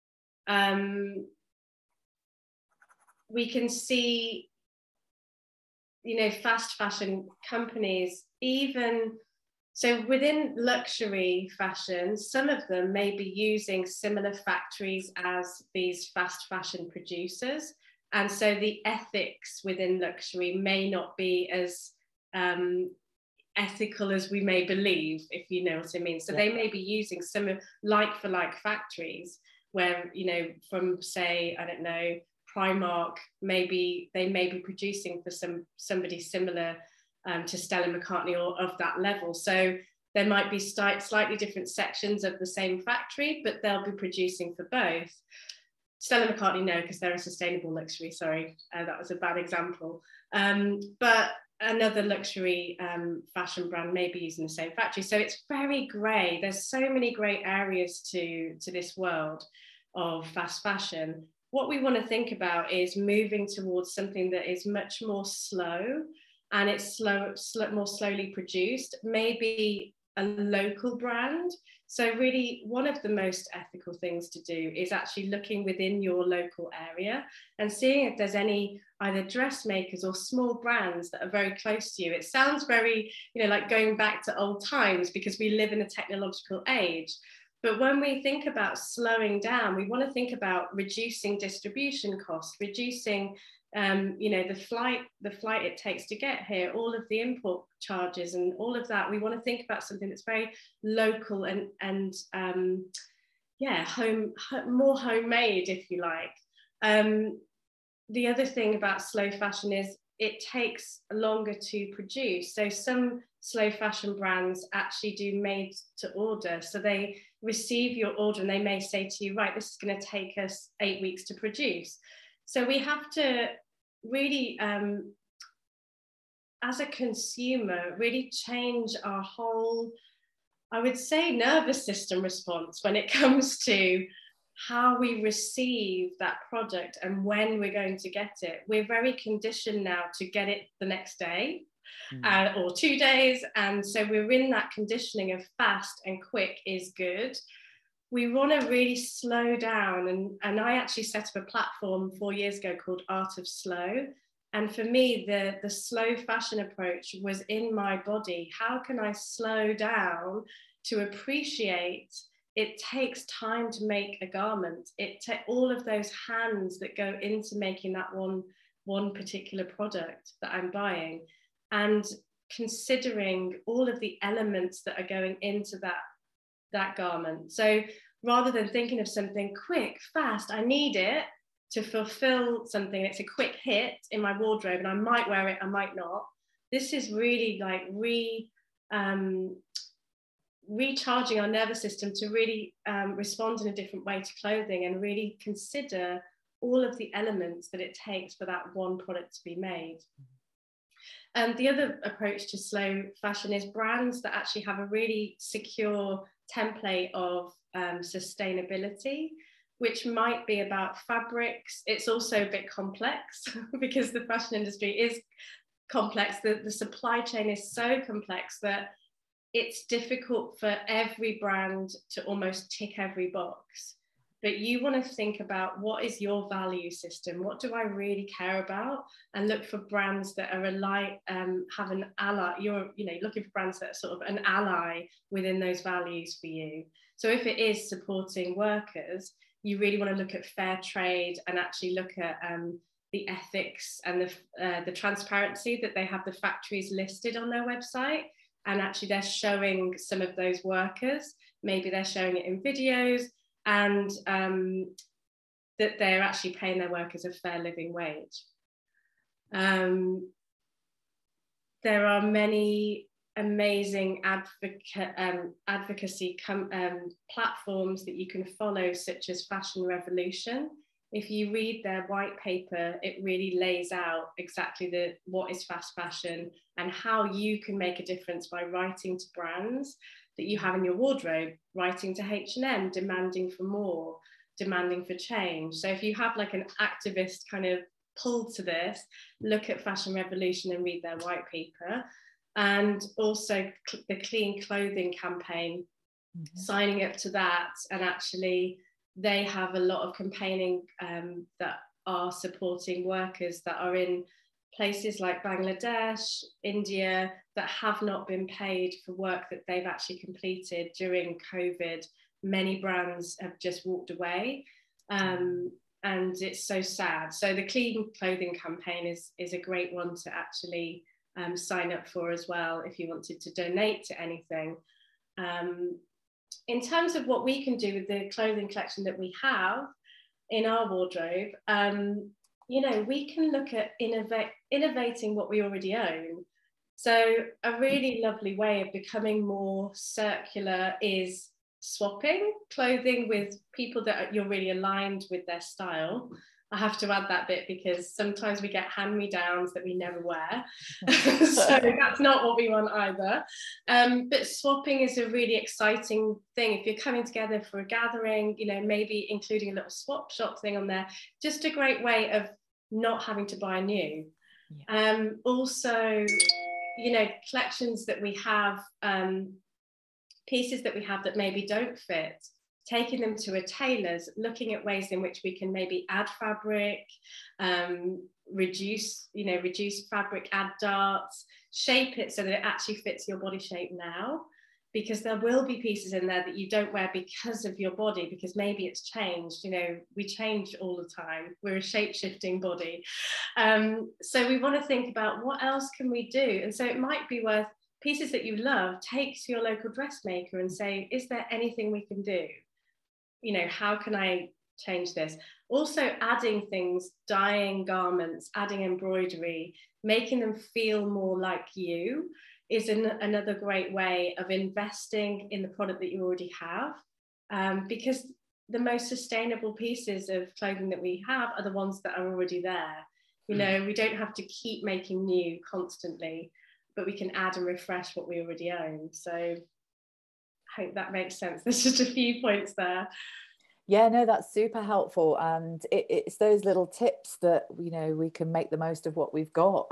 we can see, you know, fast fashion companies, even so within luxury fashion, some of them may be using similar factories as these fast fashion producers. And so the ethics within luxury may not be as ethical as we may believe, if you know what I mean. So they may be using some like for like factories where, you know, from say, I don't know, Primark, maybe they may be producing for somebody similar to Stella McCartney or of that level. So there might be slightly different sections of the same factory, but they'll be producing for both. Stella McCartney, no, because they're a sustainable luxury. Sorry, that was a bad example. But another luxury fashion brand may be using the same factory. So it's very grey. There's so many grey areas to this world of fast fashion. What we want to think about is moving towards something that is much more slow, and it's more slowly produced, maybe a local brand. So really one of the most ethical things to do is actually looking within your local area and seeing if there's any either dressmakers or small brands that are very close to you. It sounds very, you know, like going back to old times because we live in a technological age. But when we think about slowing down, we want to think about reducing distribution costs, reducing you know, the flight it takes to get here, all of the import charges and all of that. We want to think about something that's very local and more homemade, if you like. The other thing about slow fashion is it takes longer to produce. So some slow fashion brands actually do made to order. So they receive your order and they may say to you, right, this is going to take us 8 weeks to produce. So we have to really, as a consumer, really change our whole, I would say, nervous system response when it comes to how we receive that product and when we're going to get it. We're very conditioned now to get it the next day or 2 days. And so we're in that conditioning of fast and quick is good. We want to really slow down. And I actually set up a platform 4 years ago called Art of Slow. And for me, the slow fashion approach was in my body. How can I slow down to appreciate it takes time to make a garment? All of those hands that go into making that one particular product that I'm buying, and considering all of the elements that are going into that garment. So rather than thinking of something quick, fast, I need it to fulfill something, it's a quick hit in my wardrobe and I might wear it, I might not. This is really like recharging our nervous system to really respond in a different way to clothing and really consider all of the elements that it takes for that one product to be made. The other approach to slow fashion is brands that actually have a really secure template of sustainability. which might be about fabrics. It's also a bit complex because the fashion industry is complex. The supply chain is so complex that it's difficult for every brand to almost tick every box. But you want to think about, what is your value system? What do I really care about? And look for brands that are have an ally. You're looking for brands that are sort of an ally within those values for you. So if it is supporting workers, you really want to look at fair trade and actually look at the ethics and the transparency that they have the factories listed on their website. And actually they're showing some of those workers. Maybe they're showing it in videos, and that they're actually paying their workers a fair living wage. There are many amazing advocacy platforms that you can follow, such as Fashion Revolution. If you read their white paper, it really lays out exactly what is fast fashion and how you can make a difference by writing to brands that you have in your wardrobe, writing to H&M, demanding for more, demanding for change. So if you have like an activist kind of pull to this, look at Fashion Revolution and read their white paper. And also the Clean Clothing campaign, signing up to that. And actually they have a lot of campaigning that are supporting workers that are in places like Bangladesh, India, that have not been paid for work that they've actually completed during COVID. Many brands have just walked away, and it's so sad. So the Clean Clothing campaign is a great one to actually sign up for as well, if you wanted to donate to anything. In terms of what we can do with the clothing collection that we have in our wardrobe, we can look at innovating what we already own. So a really lovely way of becoming more circular is swapping clothing with people that you're really aligned with their style. I have to add that bit because sometimes we get hand-me-downs that we never wear. So that's not what we want either. But swapping is a really exciting thing. If you're coming together for a gathering, maybe including a little swap shop thing on there, just a great way of not having to buy new. Yeah. Also, collections that we have, pieces that we have that maybe don't fit, taking them to a tailor's, looking at ways in which we can maybe add fabric, reduce fabric, add darts, shape it so that it actually fits your body shape now. Because there will be pieces in there that you don't wear because of your body, because maybe it's changed. We change all the time. We're a shape-shifting body. So we want to think about what else can we do? And so it might be worth pieces that you love, take to your local dressmaker and say, is there anything we can do? How can I change this? Also adding things, dyeing garments, adding embroidery, making them feel more like you is another great way of investing in the product that you already have, because the most sustainable pieces of clothing that we have are the ones that are already there. We don't have to keep making new constantly, but we can add and refresh what we already own. So I hope that makes sense. There's just a few points there. Yeah, no, that's super helpful. And it's those little tips that, we can make the most of what we've got.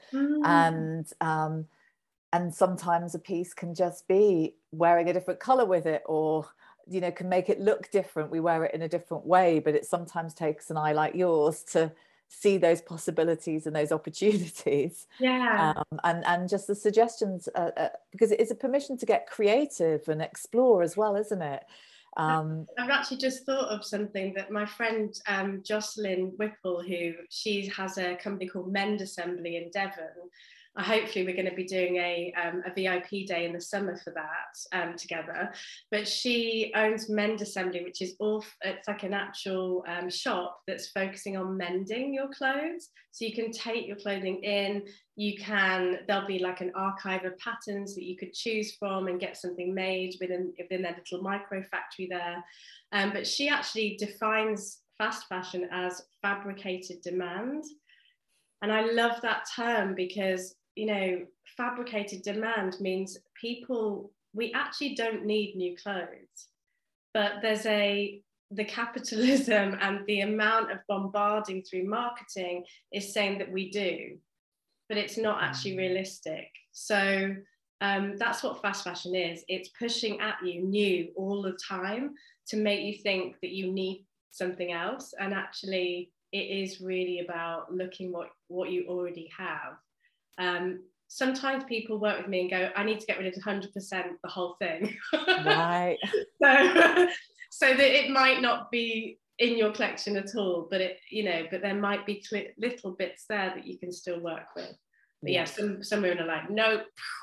And sometimes a piece can just be wearing a different color with it, or, can make it look different. We wear it in a different way, but it sometimes takes an eye like yours to see those possibilities and those opportunities. Yeah. And just the suggestions, because it's a permission to get creative and explore as well, isn't it? I've actually just thought of something that my friend Jocelyn Whipple, she has a company called Mend Assembly in Devon. Hopefully we're going to be doing a VIP day in the summer for that together. But she owns Mend Assembly, which is it's like an actual shop that's focusing on mending your clothes. So you can take your clothing in, there'll be like an archive of patterns that you could choose from and get something made within their little micro factory there. But she actually defines fast fashion as fabricated demand. And I love that term because fabricated demand means we actually don't need new clothes, but there's a the capitalism and the amount of bombarding through marketing is saying that we do, but it's not actually realistic. So that's what fast fashion is. It's pushing at you new all the time to make you think that you need something else. And actually, it is really about looking what you already have. Sometimes people work with me and go, I need to get rid of 100% the whole thing. Right. So that it might not be in your collection at all, but but there might be little bits there that you can still work with. But yeah, some women are like, nope.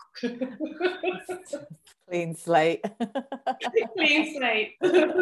Clean slate. Clean slate.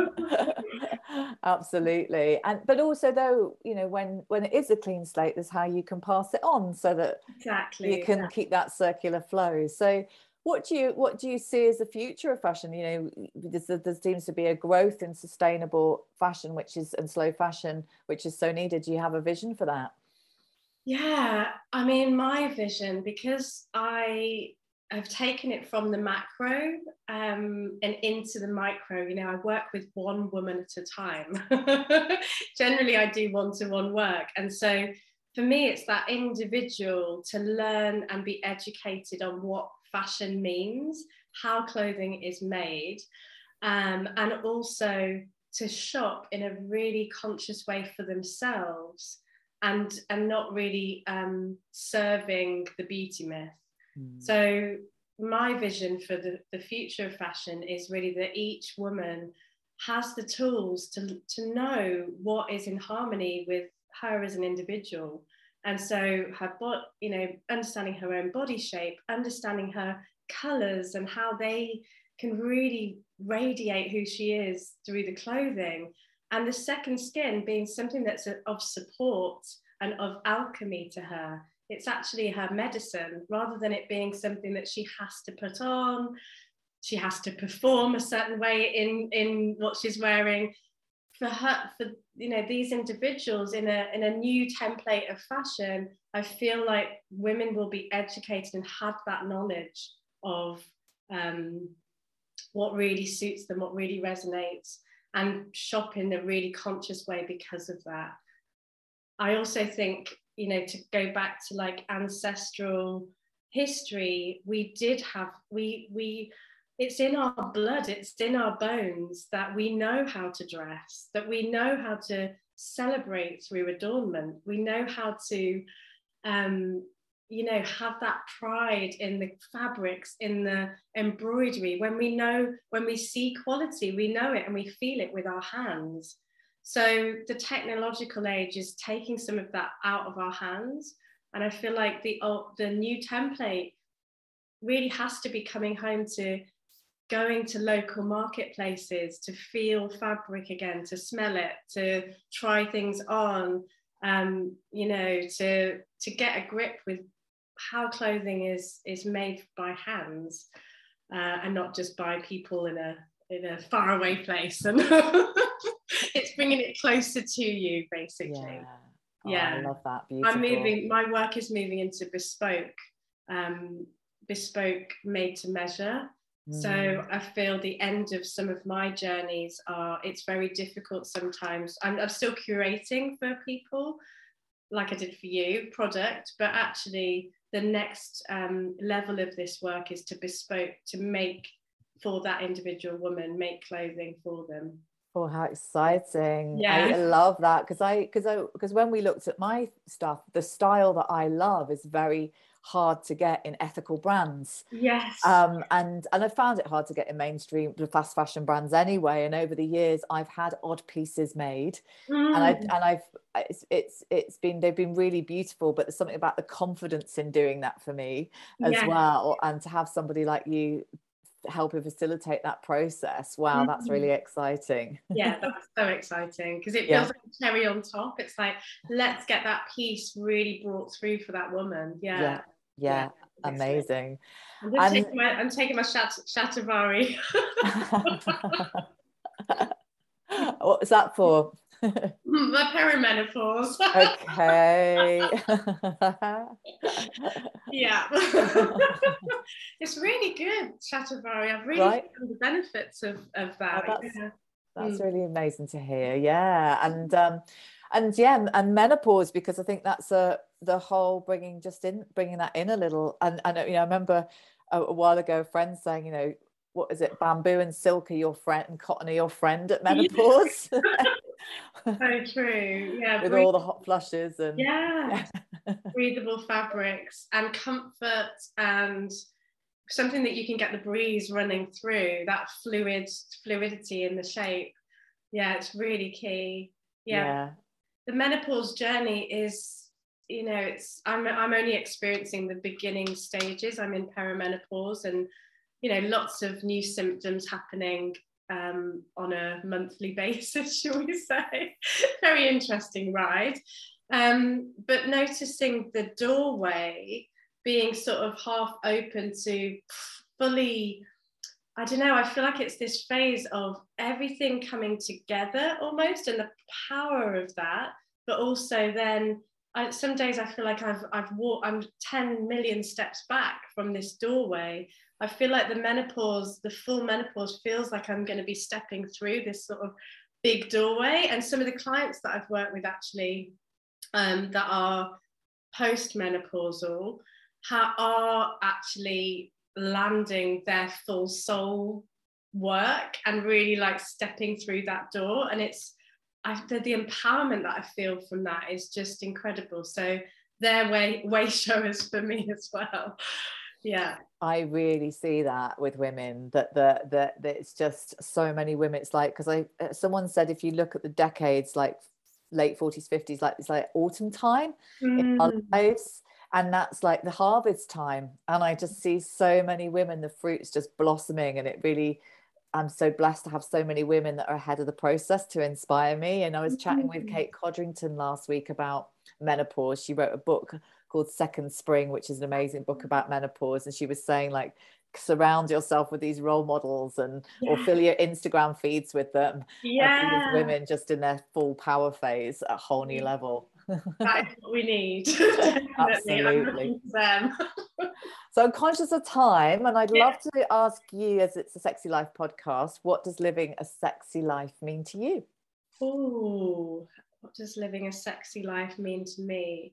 Absolutely. And but also, though, when it is a clean slate, there's how you can pass it on so that you can keep that circular flow. So what do you see as the future of fashion? There seems to be a growth in sustainable fashion, and slow fashion, which is so needed. Do you have a vision for that? Yeah, I mean, my vision, because I have taken it from the macro and into the micro. I work with one woman at a time. Generally, I do one-to-one work. And so for me, it's that individual to learn and be educated on what fashion means, how clothing is made, and also to shop in a really conscious way for themselves and not really serving the beauty myth. So my vision for the future of fashion is really that each woman has the tools to know what is in harmony with her as an individual. And so understanding her own body shape, understanding her colors and how they can really radiate who she is through the clothing. And the second skin being something that's of support and of alchemy to her. It's actually her medicine, rather than it being something that she has to put on. She has to perform a certain way in what she's wearing. For these individuals in a new template of fashion, I feel like women will be educated and have that knowledge of what really suits them, what really resonates, and shop in a really conscious way because of that. I also think, to go back to like ancestral history, it's in our blood, it's in our bones that we know how to dress, that we know how to celebrate through adornment. We know how to, have that pride in the fabrics, in the embroidery. When we see quality, we know it and we feel it with our hands. So the technological age is taking some of that out of our hands. And I feel like the new template really has to be coming home to going to local marketplaces, to feel fabric again, to smell it, to try things on, to get a grip with how clothing is made by hands and not just by people in a faraway place. And it's bringing it closer to you, basically. Yeah. I love that. Beautiful. My work is moving into bespoke made to measure. So I feel the end of some of my journeys it's very difficult sometimes. I'm still curating for people, like I did for you, product, but actually the next level of this work is to bespoke, to make for that individual woman, make clothing for them. Oh, how exciting. I love that, because when we looked at my stuff, the style that I love is very hard to get in ethical brands. Yes. And I found it hard to get in mainstream fast fashion brands anyway. And over the years, I've had odd pieces made, and they've been really beautiful. But there's something about the confidence in doing that for me as well, and to have somebody like you helping facilitate that process. Wow, that's really exciting. Yeah, that's so exciting, because it feels like a cherry on top. It's like, let's get that piece really brought through for that woman. Yeah, amazing. I'm taking my Stradivari. What was that for? My perimenopause. Okay. Yeah. It's really good, Stradivari. I've really found the benefits of that. That's really amazing to hear. Yeah. And yeah, and menopause, because I think that's the whole bringing that in a little. And I remember a while ago a friend saying, what is it, bamboo and silk are your friend and cotton are your friend at menopause. So true. Yeah. With all the hot flushes and breathable fabrics and comfort, and something that you can get the breeze running through, that fluidity in the shape. Yeah, it's really key. The menopause journey is, I'm only experiencing the beginning stages. I'm in perimenopause, and lots of new symptoms happening on a monthly basis, shall we say. Very interesting ride. But noticing the doorway being sort of half open to fully, I don't know, I feel like it's this phase of everything coming together almost, and the power of that. But also then some days I feel like I'm 10 million steps back from this doorway. I feel like the full menopause feels like I'm going to be stepping through this sort of big doorway. And some of the clients that I've worked with actually that are post-menopausal are actually landing their full soul work and really like stepping through that door. And the empowerment that I feel from that is just incredible. So they're way showers for me as well. Yeah, I really see that with women, that it's just so many women. It's like, because someone said, if you look at the decades, like late 40s, 50s, like it's like autumn time in our lives, and that's like the harvest time. And I just see so many women, the fruits just blossoming, and it really, I'm so blessed to have so many women that are ahead of the process to inspire me. And I was chatting with Kate Codrington last week about menopause. She wrote a book called Second Spring, which is an amazing book about menopause. And she was saying, like, surround yourself with these role models or fill your Instagram feeds with them. These women just in their full power phase at a whole new level. That is what we need. Absolutely. So I'm conscious of time, and I'd love to ask you, as it's a Sexy Life podcast, what does living a sexy life mean to you? Oh, what does living a sexy life mean to me?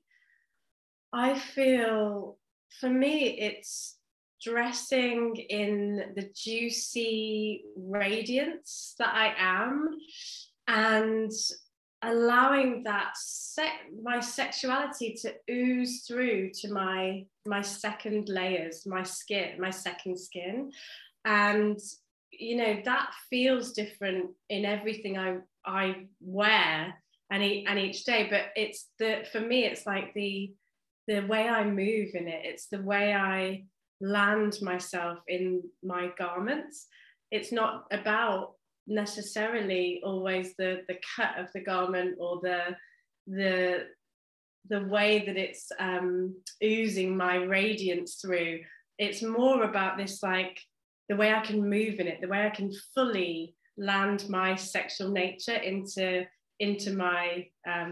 I feel, for me, it's dressing in the juicy radiance that I am, and allowing that my sexuality to ooze through to my second layers, my second skin. And that feels different in everything I wear and each day. But for me it's like the way I move in it. It's the way I land myself in my garments. It's not about necessarily always the cut of the garment or the way that it's oozing my radiance through. It's more about this, like, the way I can move in it, the way I can fully land my sexual nature into my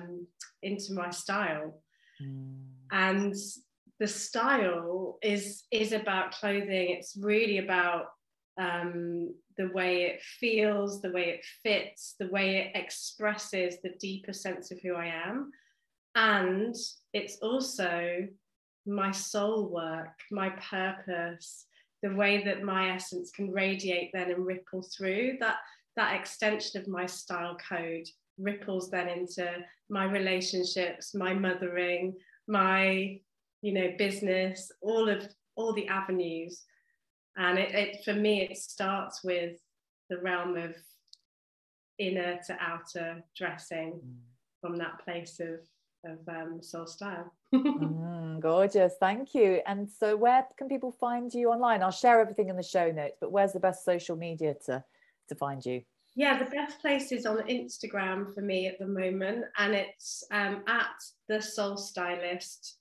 style. And the style is about clothing. It's really about the way it feels, the way it fits, the way it expresses the deeper sense of who I am. And it's also my soul work, my purpose, the way that my essence can radiate then and ripple through. That extension of my style code ripples then into my relationships, my mothering, my business, all the avenues. And it for me, it starts with the realm of inner to outer dressing from that place of soul style. Gorgeous, thank you. And so where can people find you online? I'll share everything in the show notes, but where's the best social media to find you? Yeah, the best place is on Instagram for me at the moment, and it's at the Soul Stylist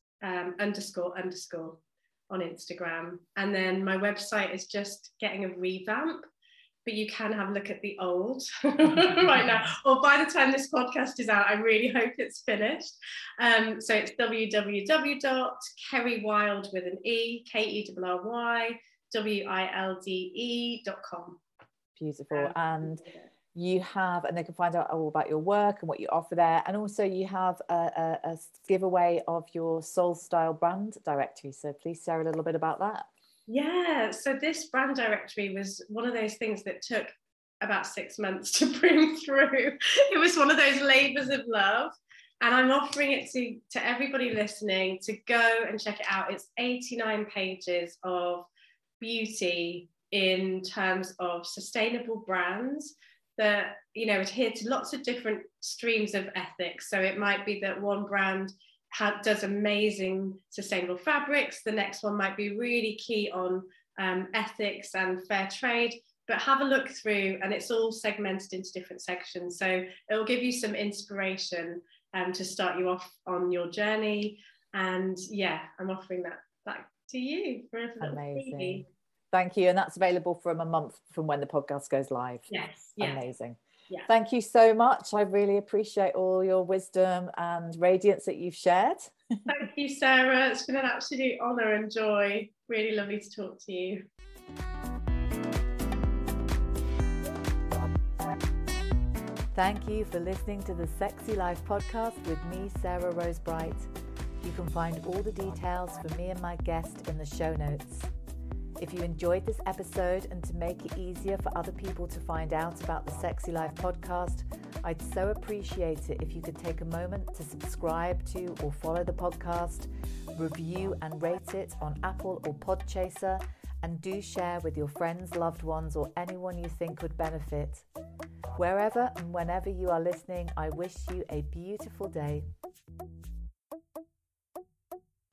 __ on Instagram. And then my website is just getting a revamp, but you can have a look at the old right now, or by the time this podcast is out, I really hope it's finished. So it's www.kerrywilde with an E, KERRYWILDE.com. Beautiful. And you have, and they can find out all about your work and what you offer there. And also you have a giveaway of your Soul Style brand directory. So please share a little bit about that. Yeah, so this brand directory was one of those things that took about 6 months to bring through. It was one of those labors of love. And I'm offering it to everybody listening to go and check it out. It's 89 pages of beauty in terms of sustainable brands that, you know, adhere to lots of different streams of ethics. So it might be that one brand does amazing sustainable fabrics. The next one might be really key on ethics and fair trade. But have a look through, and it's all segmented into different sections. So it will give you some inspiration to start you off on your journey. And yeah, I'm offering that back to you for a little amazing freebie. Thank you. And that's available from a month from when the podcast goes live. Yes. Amazing. Yeah. Thank you so much. I really appreciate all your wisdom and radiance that you've shared. Thank you, Sarah. It's been an absolute honor and joy. Really lovely to talk to you. Thank you for listening to the Sexy Life podcast with me, Sarah Rose Bright. You can find all the details for me and my guest in the show notes. If you enjoyed this episode, and to make it easier for other people to find out about the Sexy Life podcast, I'd so appreciate it if you could take a moment to subscribe to or follow the podcast, review and rate it on Apple or Podchaser, and do share with your friends, loved ones, or anyone you think would benefit. Wherever and whenever you are listening, I wish you a beautiful day.